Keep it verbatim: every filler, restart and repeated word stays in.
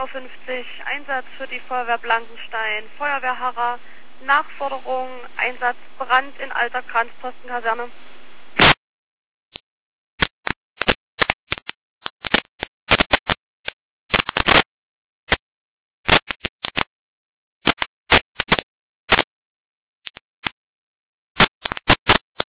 fünfzig, Einsatz für die Feuerwehr Blankenstein, Feuerwehr Harrer, Nachforderung, Einsatz Brand in alter Kranzpostenkaserne.